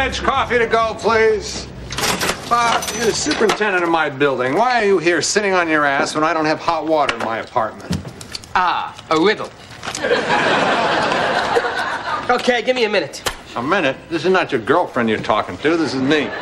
edge coffee to go, please. You're the superintendent of my building. Why are you here sitting on your ass when I don't have hot water in my apartment? Ah, a riddle. Okay, give me a minute. A minute? This is not your girlfriend you're talking to. This is me.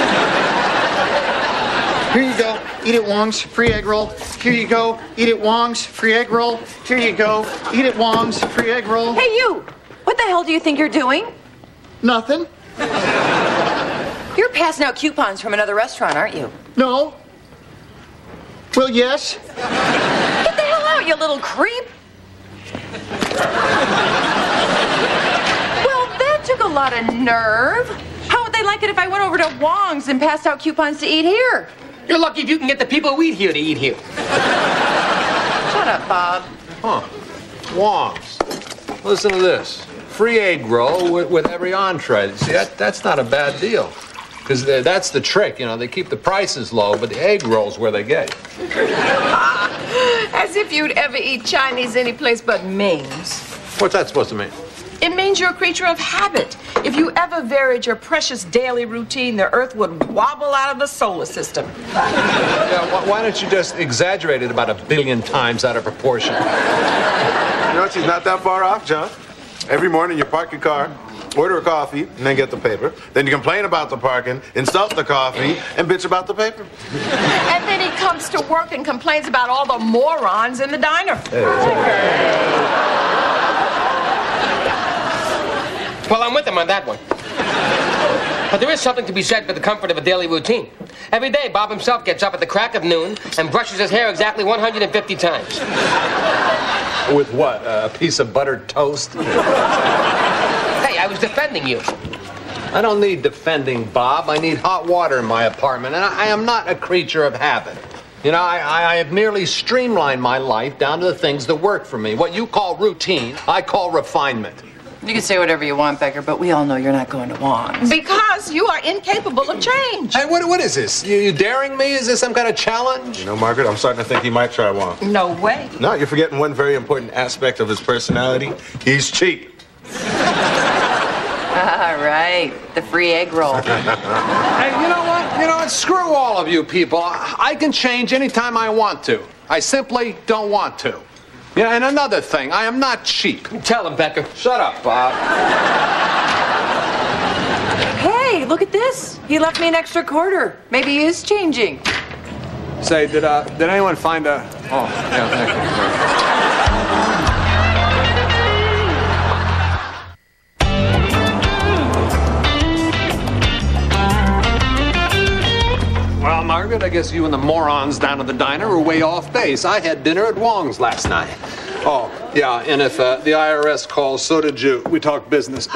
Here you go. Eat it, Wong's. Free egg roll. Here you go. Eat it, Wong's. Free egg roll. Here you go. Eat it, Wong's. Free egg roll. Hey, you! What the hell do you think you're doing? Nothing. You're passing out coupons from another restaurant, aren't you? No. Well, yes. Get the hell out, you little creep! Well, that took a lot of nerve. How would they like it if I went over to Wong's and passed out coupons to eat here? You're lucky if you can get the people who eat here to eat here. Shut up, Bob. Huh. Wong's. Listen to this. Free egg roll with every entree. See, that's not a bad deal. Because that's the trick, you know. They keep the prices low, but the egg roll's where they get you. As if you'd ever eat Chinese any place but Ming's. What's that supposed to mean? It means you're a creature of habit. If you ever varied your precious daily routine, the Earth would wobble out of the solar system. Yeah, why don't you just exaggerate it about 1 billion times out of proportion? You know, she's not that far off, John. Every morning you park your car, order a coffee, and then get the paper. Then you complain about the parking, insult the coffee, and bitch about the paper. And then he comes to work and complains about all the morons in the diner. Well, I'm with him on that one. But there is something to be said for the comfort of a daily routine. Every day, Bob himself gets up at the crack of noon and brushes his hair exactly 150 times. With what? A piece of buttered toast? Hey, I was defending you. I don't need defending, Bob. I need hot water in my apartment, and I am not a creature of habit. You know, I have merely streamlined my life down to the things that work for me. What you call routine, I call refinement. You can say whatever you want, Becker, but we all know you're not going to Wong's. Because you are incapable of change. Hey, what is this? You daring me? Is this some kind of challenge? You know, Margaret, I'm starting to think he might try one. No way. No, you're forgetting one very important aspect of his personality. He's cheap. All right, the free egg roll. Hey, you know what? You know what? Screw all of you people. I can change anytime I want to. I simply don't want to. Yeah, and another thing, I am not cheap. Tell him, Becker. Shut up, Bob. Hey, look at this. He left me an extra quarter. Maybe he is changing. Say, did anyone find a... Oh, yeah, thank you. Well, Margaret, I guess you and the morons down at the diner were way off base. I had dinner at Wong's last night. Oh, yeah, and if the IRS calls, so did you. We talked business.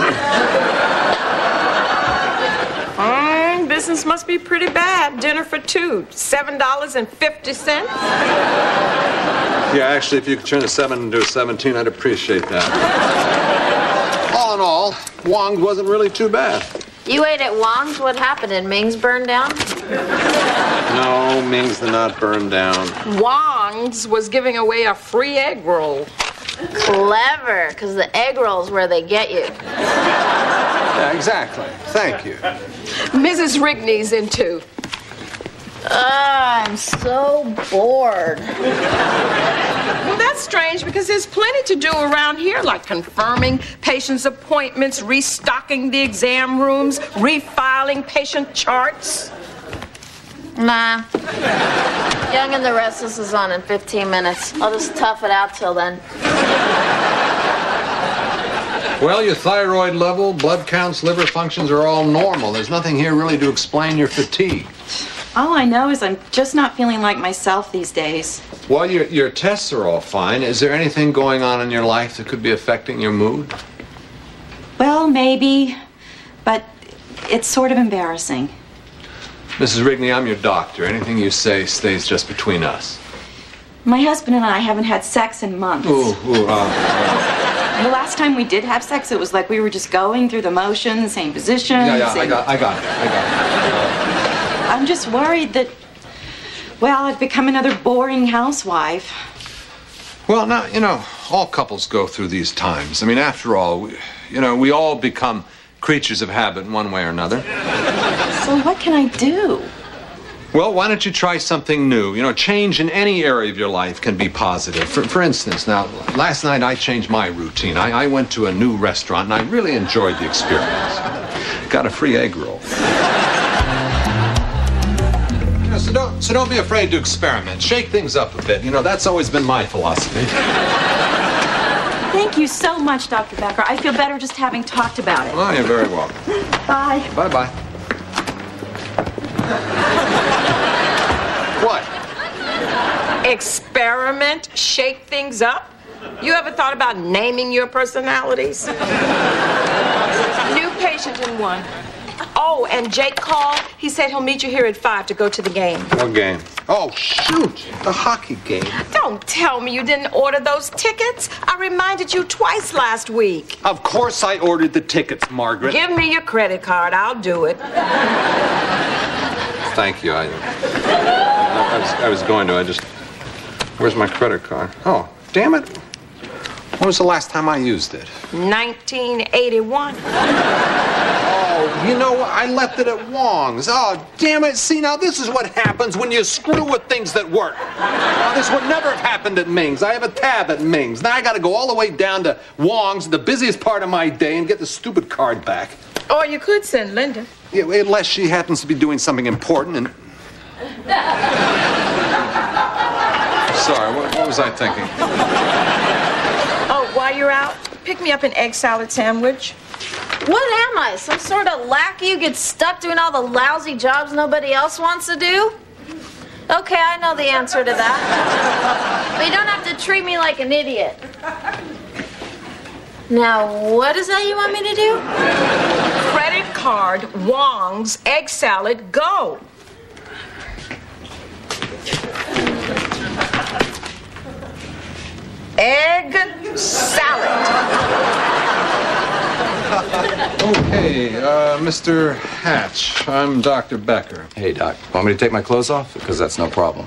Business must be pretty bad. Dinner for two, $7.50. Yeah, actually, if you could turn a 7 into a 17, I'd appreciate that. All in all, Wong's wasn't really too bad. You ate at Wong's? What happened? Did Ming's burn down? No, Ming's did not burn down. Wong's was giving away a free egg roll. Clever, because the egg roll's where they get you. Yeah, exactly. Thank you. Mrs. Rigney's in too. I'm so bored. Well, that's strange because there's plenty to do around here, like confirming patients' appointments, restocking the exam rooms, refiling patient charts. Nah. Young and the Restless is on in 15 minutes. I'll just tough it out till then. Well, your thyroid level, blood counts, liver functions are all normal. There's nothing here really to explain your fatigue. All I know is I'm just not feeling like myself these days. Well, your tests are all fine. Is there anything going on in your life that could be affecting your mood? Well, maybe, but it's sort of embarrassing. Mrs. Rigney, I'm your doctor. Anything you say stays just between us. My husband and I haven't had sex in months. The last time we did have sex, it was like we were just going through the motions, same position. Yeah, same... I got it. I'm just worried that, well, I've become another boring housewife. Well, now, you know, all couples go through these times. I mean, after all, we all become creatures of habit in one way or another. So what can I do? Well, why don't you try something new? You know, change in any area of your life can be positive. For instance, now, last night I changed my routine. I went to a new restaurant, and I really enjoyed the experience. Got a free egg roll. You know, so don't be afraid to experiment. Shake things up a bit. You know, that's always been my philosophy. Thank you so much, Dr. Becker. I feel better just having talked about it. Oh, you're very welcome. Bye. Bye-bye. What? Experiment, shake things up? You ever thought about naming your personalities? New patient in 1. Oh, and Jake called. He said he'll meet you here at 5 to go to the game. What game? Oh, shoot. The hockey game. Don't tell me you didn't order those tickets. I reminded you twice last week. Of course I ordered the tickets, Margaret. Give me your credit card. I'll do it. Thank you. I was going to. Where's my credit card? Oh, damn it. When was the last time I used it? 1981. Oh, you know, I left it at Wong's. Oh, damn it. See, now this is what happens when you screw with things that work. Now, this would never have happened at Ming's. I have a tab at Ming's. Now I got to go all the way down to Wong's, the busiest part of my day, and get the stupid card back. Or you could send Linda. Yeah, unless she happens to be doing something important and... Sorry, what was I thinking? Oh, while you're out, pick me up an egg salad sandwich. What am I? Some sort of lackey who gets stuck doing all the lousy jobs nobody else wants to do? Okay, I know the answer to that. But you don't have to treat me like an idiot. Now, what is that you want me to do? Credit card, Wong's, egg salad, go. Egg salad. Okay, Mr. Hatch, I'm Dr. Becker. Hey, Doc. Want me to take my clothes off? Because that's no problem.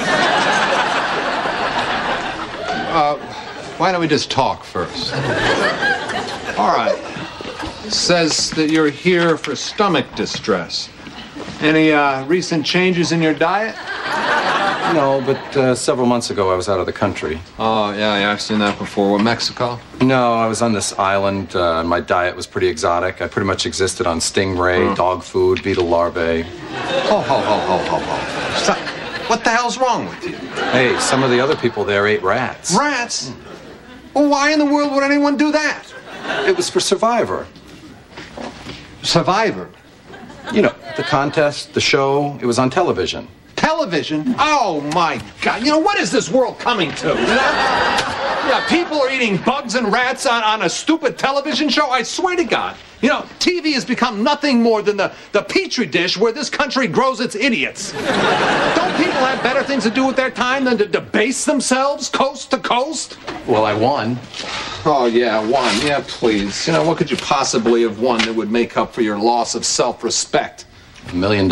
Why don't we just talk first? All right. Says that you're here for stomach distress. Any recent changes in your diet? No, but several months ago I was out of the country. Oh, yeah, I've seen that before. What, Mexico? No, I was on this island. My diet was pretty exotic. I pretty much existed on stingray, dog food, beetle larvae. Ho. Stop. What the hell's wrong with you? Hey, some of the other people there ate rats. Rats? Well, why in the world would anyone do that? It was for Survivor. Survivor? You know, the contest, the show, it was on television. Television? Oh, my God. You know, what is this world coming to? You know? Yeah, people are eating bugs and rats on a stupid television show? I swear to God. You know, TV has become nothing more than the petri dish where this country grows its idiots. Don't people have better things to do with their time than to debase themselves coast to coast? Well, I won. Oh, yeah, won. Yeah, please. You know, what could you possibly have won that would make up for your loss of self-respect? $1 million?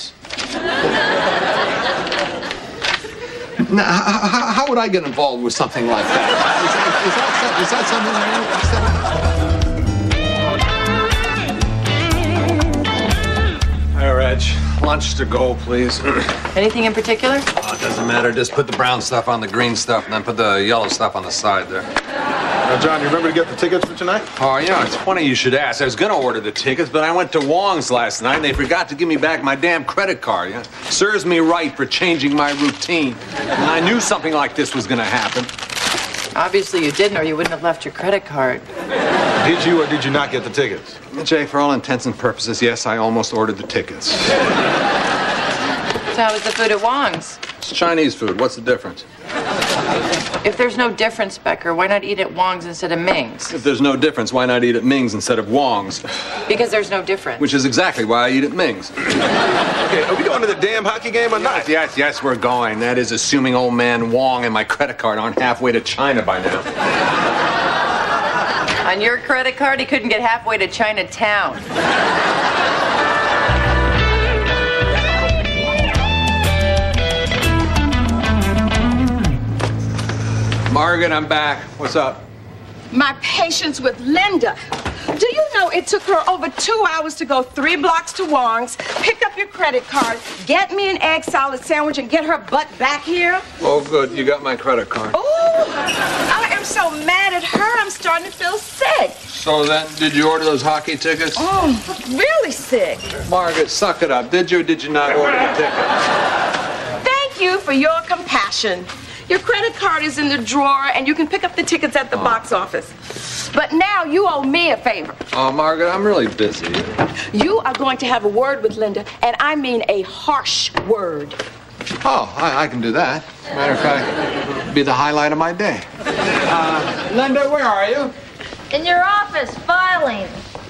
Now, how would I get involved with something like that? Is that something? Hey, Reg, lunch to go, please. Anything in particular? Oh, it doesn't matter. Just put the brown stuff on the green stuff, and then put the yellow stuff on the side there. Now, John, you remember to get the tickets for tonight? Oh, yeah, it's funny you should ask. I was going to order the tickets, but I went to Wong's last night, and they forgot to give me back my damn credit card. You know? Serves me right for changing my routine. And I knew something like this was going to happen. Obviously you didn't, or you wouldn't have left your credit card. Did you or did you not get the tickets? Jay, for all intents and purposes, yes, I almost ordered the tickets. So how was the food at Wong's? It's Chinese food. What's the difference? If there's no difference, Becker, why not eat at Wong's instead of Ming's? If there's no difference, why not eat at Ming's instead of Wong's? Because there's no difference. Which is exactly why I eat at Ming's. Okay, are we going to the damn hockey game or not? Yes, we're going. That is assuming old man Wong and my credit card aren't halfway to China by now. On your credit card, he couldn't get halfway to Chinatown. Margaret, I'm back. What's up? My patience with Linda. Do you know it took her over 2 hours to go 3 blocks to Wong's, pick up your credit card, get me an egg salad sandwich, and get her butt back here? Oh, good. You got my credit card. Oh, I am so mad at her, I'm starting to feel sick. So then, did you order those hockey tickets? Oh, really sick. Margaret, suck it up. Did you or did you not order the tickets? Thank you for your compassion. Your credit card is in the drawer, and you can pick up the tickets at the box office. But now you owe me a favor. Oh, Margaret, I'm really busy. You are going to have a word with Linda, and I mean a harsh word. Oh, I can do that. Matter of fact, it'll be the highlight of my day. Linda, where are you? In your office, filing.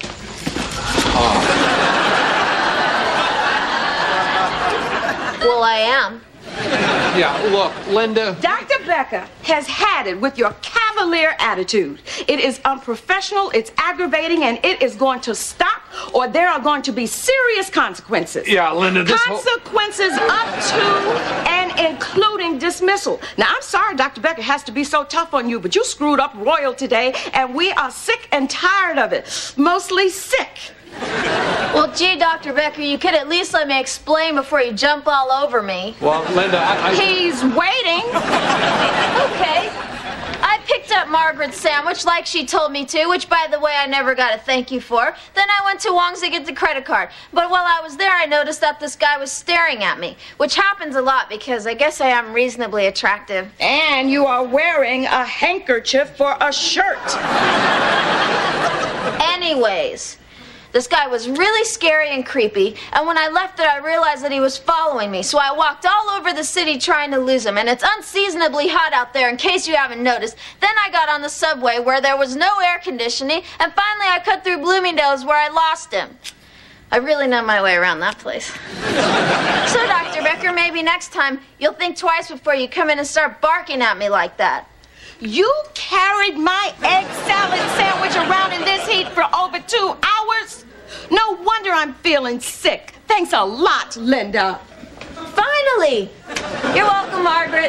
Well, I am. Yeah, look, Linda. Dr. Becker has had it with your cavalier attitude. It is unprofessional, it's aggravating, and it is going to stop, or there are going to be serious consequences. Yeah, Linda, this consequences up to and including dismissal. Now, I'm sorry Dr. Becker has to be so tough on you, but you screwed up royal today, and we are sick and tired of it. Mostly sick. Well, gee, Dr. Becker, you could at least let me explain before you jump all over me. Well, Linda, He's waiting. Okay. I picked up Margaret's sandwich like she told me to, which, by the way, I never got a thank you for. Then I went to Wong's to get the credit card. But while I was there, I noticed that this guy was staring at me, which happens a lot because I guess I am reasonably attractive. And you are wearing a handkerchief for a shirt. Anyways, this guy was really scary and creepy, and when I left there, I realized that he was following me, so I walked all over the city trying to lose him, and it's unseasonably hot out there, in case you haven't noticed. Then I got on the subway where there was no air conditioning, and finally I cut through Bloomingdale's where I lost him. I really know my way around that place. So, Dr. Becker, maybe next time you'll think twice before you come in and start barking at me like that. You carried my egg salad sandwich around in this heat for over 2 hours? No wonder I'm feeling sick. Thanks a lot, Linda. Finally! You're welcome, Margaret.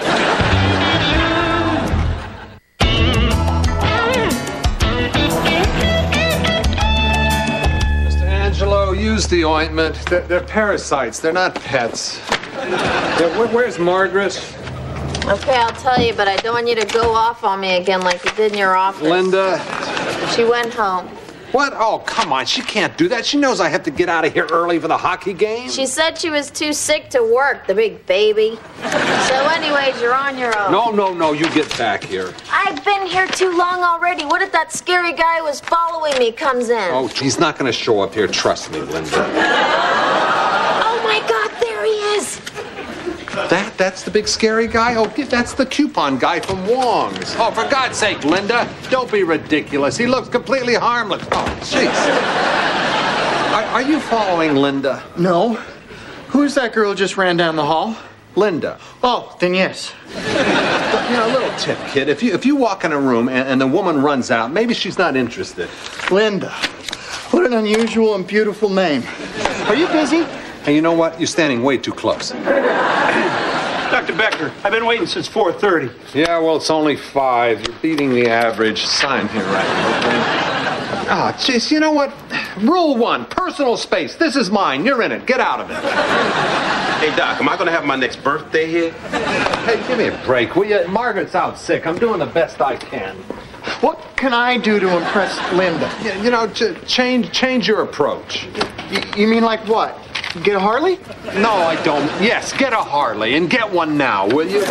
Mr. Angelo, use the ointment. They're parasites. They're not pets. Where's Margaret? Okay, I'll tell you, but I don't want you to go off on me again like you did in your office. Linda. She went home. What? Oh, come on. She can't do that. She knows I have to get out of here early for the hockey game. She said she was too sick to work, the big baby. So anyways, you're on your own. No, you get back here. I've been here too long already. What if that scary guy who was following me comes in? Oh, he's not going to show up here. Trust me, Linda. Oh, my God, there he is. That's the big scary guy? Oh, that's the coupon guy from Wong's. Oh, for God's sake, Linda, don't be ridiculous. He looks completely harmless. Oh, jeez. Are you following Linda? No. Who's that girl who just ran down the hall? Linda. Oh, then yes. You know, a little tip, kid. If you walk in a room and the woman runs out, maybe she's not interested. Linda. What an unusual and beautiful name. Are you busy? And you know what? You're standing way too close. Dr. Becker, I've been waiting since 4:30. Yeah, well, it's only 5. You're beating the average. Sign here, right? Ah, jeez, you know what? Rule 1, personal space. This is mine. You're in it. Get out of it. Hey, Doc, am I going to have my next birthday here? Hey, give me a break, will you? Margaret's out sick. I'm doing the best I can. What can I do to impress Linda? Yeah, you know, change your approach. You mean like what? Get a Harley? No, I don't. Yes, get a Harley, and get one now, will you?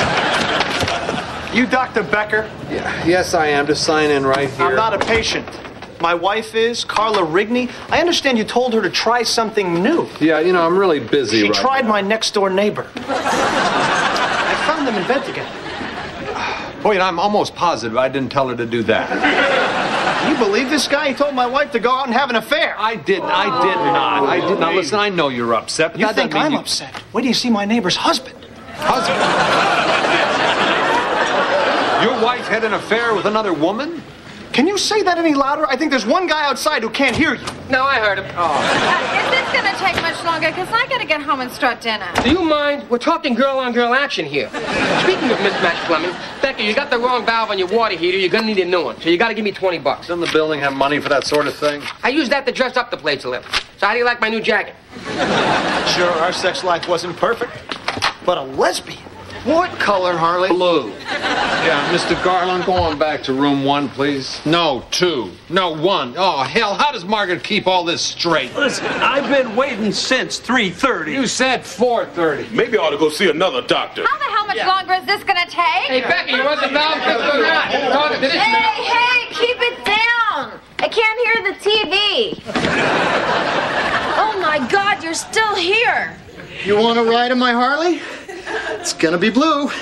You Dr. Becker? Yeah. Yes, I am. Just sign in right here. I'm not a patient. My wife is, Carla Rigney. I understand you told her to try something new. Yeah, you know, I'm really busy She tried my next-door neighbor. I found them in bed together. Boy, I'm almost positive I didn't tell her to do that. You believe this guy? He told my wife to go out and have an affair. I did not. Now, listen, I know you're upset, but you that think doesn't mean I'm upset? Wait till you see my neighbor's husband. Husband? Your wife had an affair with another woman? Can you say that any louder? I think there's one guy outside who can't hear you. No, I heard him. Is this gonna take much longer? Because I gotta get home and start dinner. Do you mind? We're talking girl-on-girl action here. Speaking of mismatched plumbing, Becky, you got the wrong valve on your water heater. You're gonna need a new one. So you gotta give me $20. Doesn't the building have money for that sort of thing? I use that to dress up the place a little. So how do you like my new jacket? Sure, our sex life wasn't perfect, but a lesbian. What color, Harley? Blue. Yeah, Mr. Garland, go on back to room 1, please. No, 2. No, 1. Oh, hell, how does Margaret keep all this straight? Listen, I've been waiting since 3:30. You said 4:30. Maybe I ought to go see another doctor. How the hell much longer is this gonna take? Hey, Becky, you want the valve fixed or not? Talking to this man. Hey, keep it down. I can't hear the TV. Oh my God, you're still here. You want to ride in my Harley? It's gonna be blue. Wow,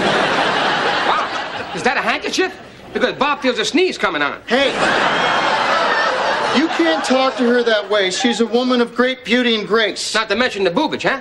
is that a handkerchief? Because Bob feels a sneeze coming on. Hey, you can't talk to her that way. She's a woman of great beauty and grace. Not to mention the boobage, huh?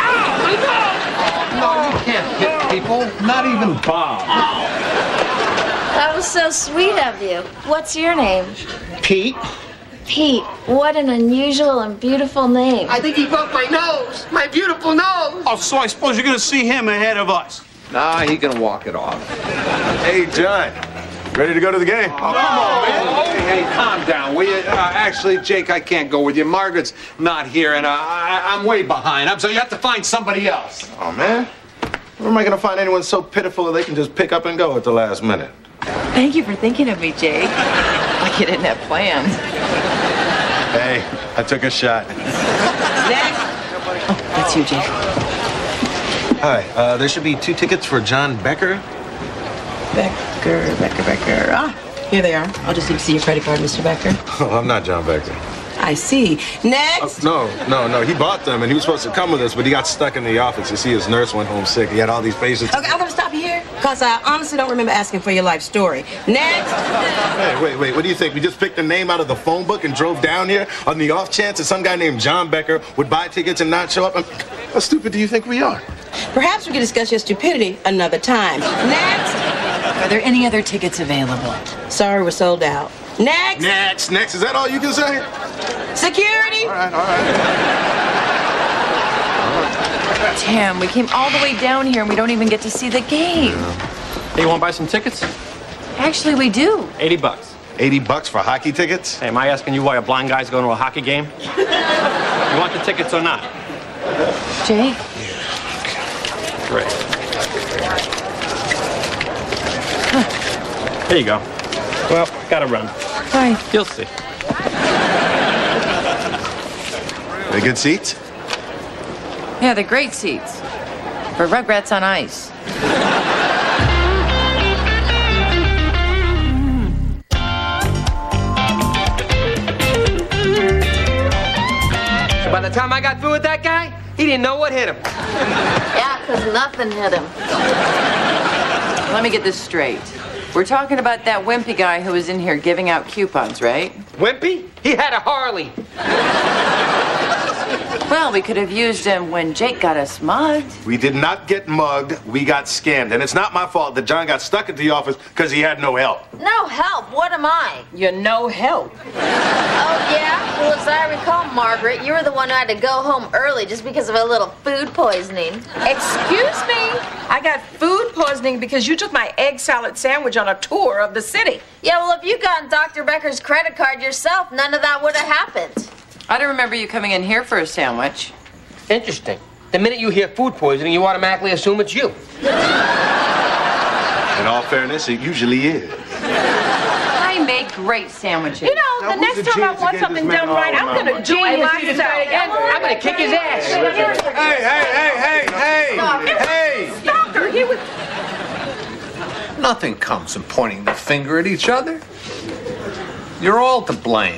No, you can't hit people. Not even Bob. That was so sweet of you. What's your name? Pete. Pete, what an unusual and beautiful name. I think he broke my nose. My beautiful nose. Oh, so I suppose you're going to see him ahead of us. Nah, he can walk it off. Hey, John. Ready to go to the game? Oh, come on, man. Hey, calm down, will you? Actually, Jake, I can't go with you. Margaret's not here, and I'm way behind. So you have to find somebody else. Oh, man. Where am I going to find anyone so pitiful that they can just pick up and go at the last minute? Thank you for thinking of me, Jake. Like you didn't have plans. Hey, I took a shot. Next. Oh, that's you, Jake. Hi, there should be 2 tickets for John Becker. Becker. Ah, here they are. I'll just need to see your credit card, Mr. Becker. Oh, I'm not John Becker. I see. Next. No. He bought them, and he was supposed to come with us, but he got stuck in the office. You see, his nurse went home sick. He had all these patients. Okay, I'm going to stop you here because I honestly don't remember asking for your life story. Next. Hey, wait. What do you think? We just picked a name out of the phone book and drove down here on the off chance that some guy named John Becker would buy tickets and not show up? How stupid do you think we are? Perhaps we could discuss your stupidity another time. Next. Are there any other tickets available? Sorry, we're sold out. Next. Next. Is that all you can say? Security. All right. Tim, we came all the way down here and we don't even get to see the game. Hey, you want to buy some tickets? Actually, we do. $80. $80 for hockey tickets? Hey, am I asking you why a blind guy's going to a hockey game? You want the tickets or not? Jake? Great. Here you go. Well, gotta run. Bye. You'll see. They good seats? Yeah, they're great seats. For Rugrats on Ice. By the time I got through with that guy, he didn't know what hit him. Yeah, because nothing hit him. Let me get this straight. We're talking about that wimpy guy who was in here giving out coupons, right? Wimpy? He had a Harley. Well, we could have used him when Jake got us mugged. We did not get mugged. We got scammed. And it's not my fault that John got stuck at the office because he had no help. No help? What am I? You're no help. Oh, yeah? Well, as I recall, Margaret, you were the one who had to go home early just because of a little food poisoning. Excuse me? I got food poisoning because you took my egg salad sandwich on a tour of the city. Yeah, well, if you got Dr. Becker's credit card yourself, none of that would have happened. I don't remember you coming in here for a sandwich. Interesting. The minute you hear food poisoning, you automatically assume it's you. In all fairness, it usually is. I make great sandwiches. You know, the next time I want something done right, I'm going to do it myself. I'm going to kick his ass. Hey! Stop her. He was... Nothing comes from pointing the finger at each other. You're all to blame.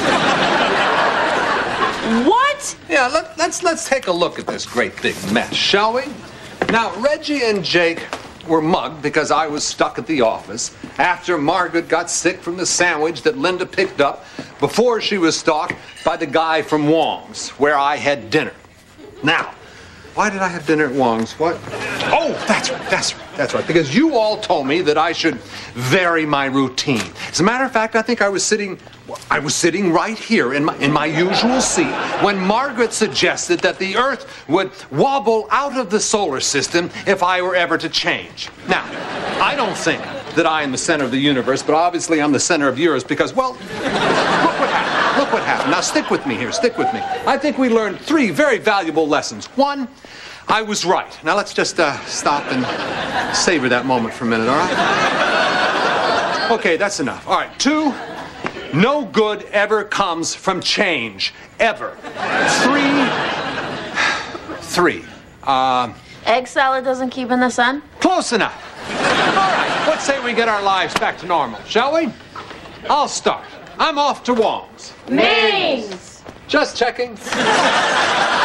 What? Yeah, let's take a look at this great big mess, shall we? Now, Reggie and Jake were mugged because I was stuck at the office after Margaret got sick from the sandwich that Linda picked up before she was stalked by the guy from Wong's, where I had dinner. Now, Why did I have dinner at Wong's? What? Oh, that's right. Because you all told me that I should vary my routine. As a matter of fact, I think I was sitting right here in my usual seat when Margaret suggested that the Earth would wobble out of the solar system if I were ever to change. Now, I don't think that I am the center of the universe, but obviously I'm the center of yours because, well, look what happened. Now, stick with me here. Stick with me. I think we learned 3 very valuable lessons. 1, I was right. Now, let's just stop and savor that moment for a minute, all right? Okay, that's enough. All right, 2, no good ever comes from change. Ever. 3, egg salad doesn't keep in the sun? close enough. All right, let's say we get our lives back to normal, shall we? I'll start. I'm off to Wong's. Mings! Just checking.